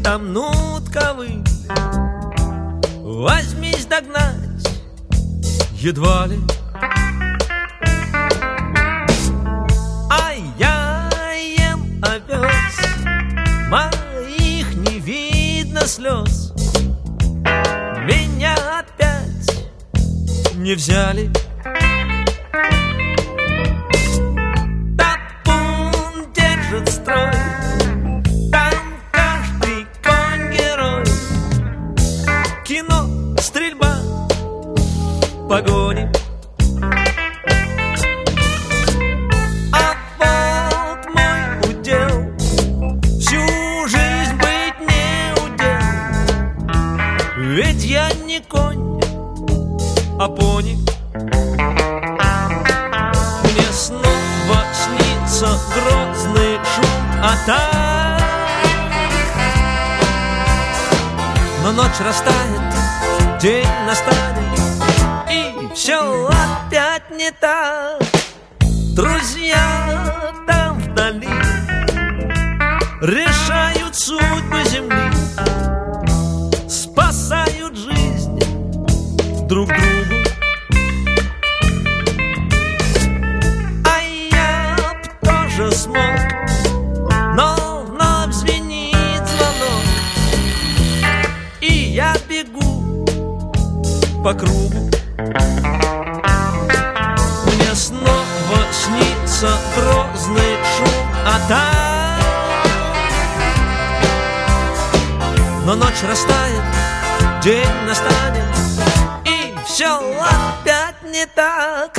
томнут ковыль. Возьмись догнать, едва ли. А я ем овес, моих не видно слез. Меня опять не взяли. Тапун держит строй, там каждый конь герой. Кино, стрельба, погони. А вот мой удел, всю жизнь быть не удел. Ведь я не конь, а пони. Мне снова снится грозный шум атак. Но ночь растает, день настанет, и все опять не так. Друзья там вдали решают судьбы земли, спасают жизнь друг другу. А я б тоже смог, но вновь звенит звонок, и я бегу по кругу. Мне снова снится грозный шум атак. Но ночь растает, день настанет, и все опять не так.